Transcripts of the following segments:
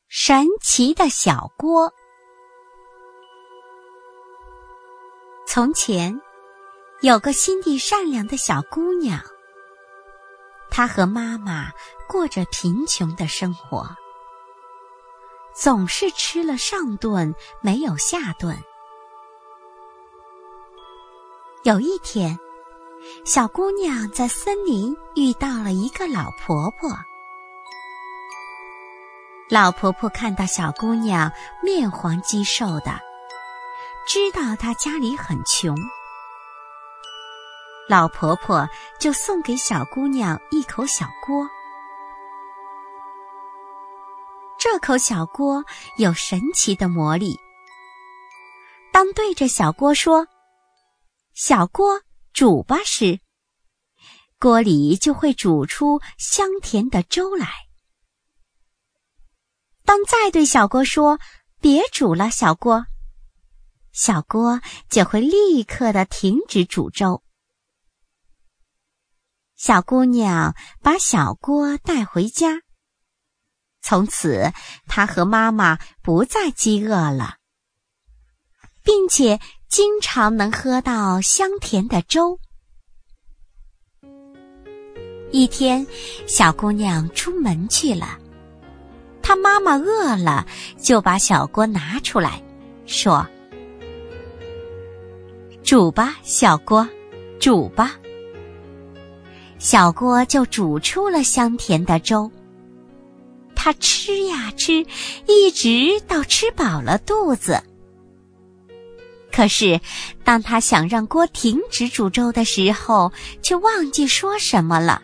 神奇的小锅。从前，有个心地善良的小姑娘，她和妈妈过着贫穷的生活，总是吃了上顿没有下顿。有一天，小姑娘在森林遇到了一个老婆婆。老婆婆看到小姑娘面黄肌瘦的，知道她家里很穷，老婆婆就送给小姑娘一口小锅。这口小锅有神奇的魔力，当对着小锅说“小锅，煮吧”时，锅里就会煮出香甜的粥来。当再对小锅说“别煮了，小锅”，小锅就会立刻地停止煮粥。小姑娘把小锅带回家，从此她和妈妈不再饥饿了，并且经常能喝到香甜的粥。一天，小姑娘出门去了，她妈妈饿了，就把小锅拿出来，说：“煮吧，小锅，煮吧。”小锅就煮出了香甜的粥。她吃呀吃，一直到吃饱了肚子。可是，当她想让锅停止煮粥的时候，却忘记说什么了。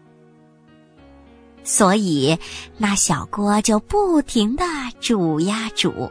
所以，那小锅就不停地煮呀煮，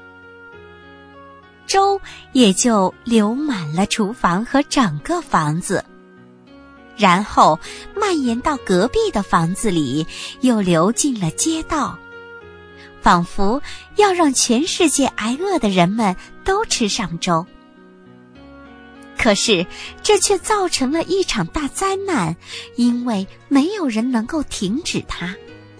粥也就流满了厨房和整个房子，然后蔓延到隔壁的房子里，又流进了街道，仿佛要让全世界挨饿的人们都吃上粥。可是，这却造成了一场大灾难，因为没有人能够停止它。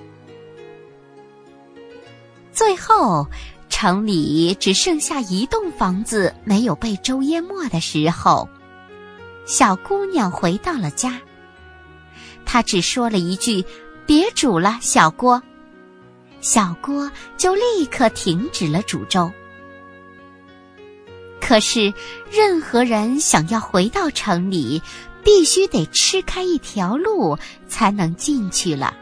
最后，城里只剩下一栋房子没有被粥淹没的时候，小姑娘回到了家。她只说了一句“别煮了，小锅”，小锅就立刻停止了煮粥。可是，任何人想要回到城里，必须得吃开一条路才能进去了。